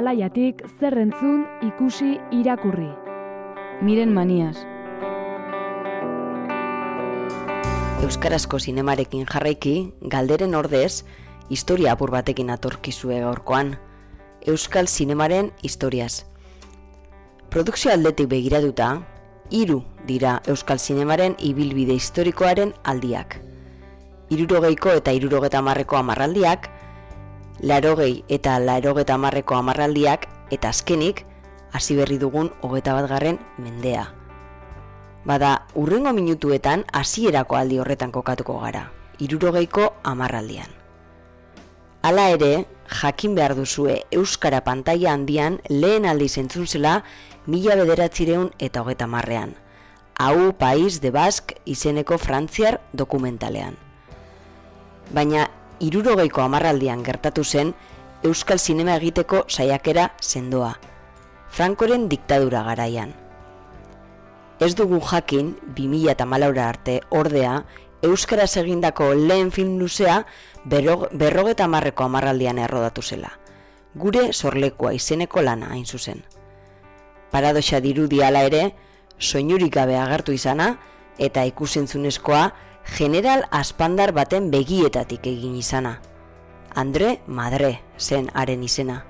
Zalaiatik zer entzun, ikusi, irakurri. Miren Manias. Euskarazko zinemarekin jarraiki, galderen ordez, historia apur batekin atorkizue gaurkoan. Euskal zinemaren historiaz. Produkzio aldetik begiratuta, 3 dira Euskal zinemaren ibilbide historikoaren aldiak. 60ko eta 70ko hamarraldiak, 80 eta 80ko hamarraldiak, eta azkenik, hasi berri dugun 21. mendea. Bada, hurrengo minutuetan hasierako aldi horretan kokatuko gara, 60ko hamarraldian. Hala ere, jakin behar duzue euskara pantaila handian lehen aldiz entzun zela 1930ean. Hau País de Basque izeneko frantziar dokumentalean. Baina 60ko hamarraldian gertatu zen euskal zinema egiteko saiakera sendoa, Francoren diktadura garaian. Ez dugu jakin 2014 arte ordea euskaraz egindako lehen film luzea 50ko hamarraldian errodatu zela. Gure sorlekoa izeneko lana hain zuzen. Paradoxa dirudi hala ere, soinurik gabe agertu izana eta ikusentzunezkoa General Aspandar baten begietatik egin izana. Andre Madre zen haren izena.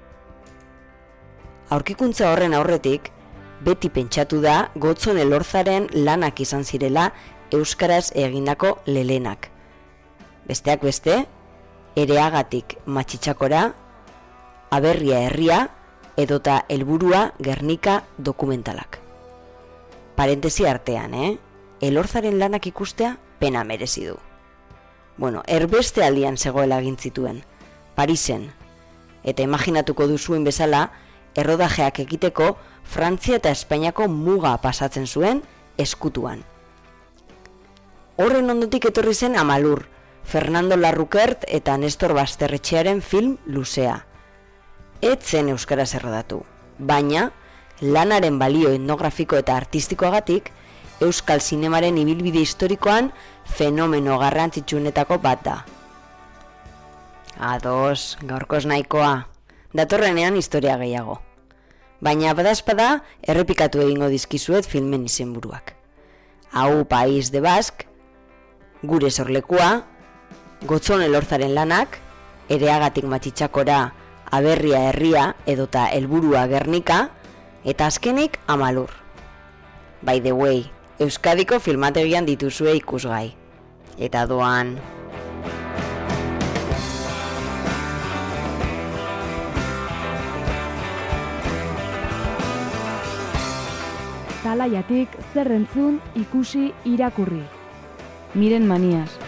Aurkikuntza horren aurretik, beti pentsatu da Gotzon Elorzaren lanak izan zirela euskaraz egindako lelenak. Besteak beste, Ereagatik Matxitxakora, Aberria herria edota Helburua Gernika dokumentalak. Parentesi artean, Elorzaren lanak ikustea pena merezi du. Erbeste aldian zegoela egin zituen, Parisen, eta imaginatuko duzuen bezala, errodajeak egiteko Frantzia eta Espainiako muga pasatzen zuen eskutuan. Horren ondotik etorri zen Amalur, Fernando Larroquert eta Nestor Basterretxearen film luzea. Ez zen euskaraz errodatu, baina lanaren balio etnografiko eta artistikoagatik euskal zinemaren ibilbide historikoan fenomeno garrantzitsuenetako bat da. Ados, gaurkoz nahikoa, datorrenean historia gehiago. Baina badazpada errepikatu egingo dizkizuet filmen izenburuak. Hau País de Basque, Gure sorlekua, Gotzon Elorzaren lanak, Ereagatik Matxitxakora, Aberria herria edota Helburua Gernika, eta azkenik Amalur. By the way, Euskadiko filmategian dituzue ikusgai. Eta doan... Zalaiatik zer entzun, ikusi, irakurri. Miren Manias.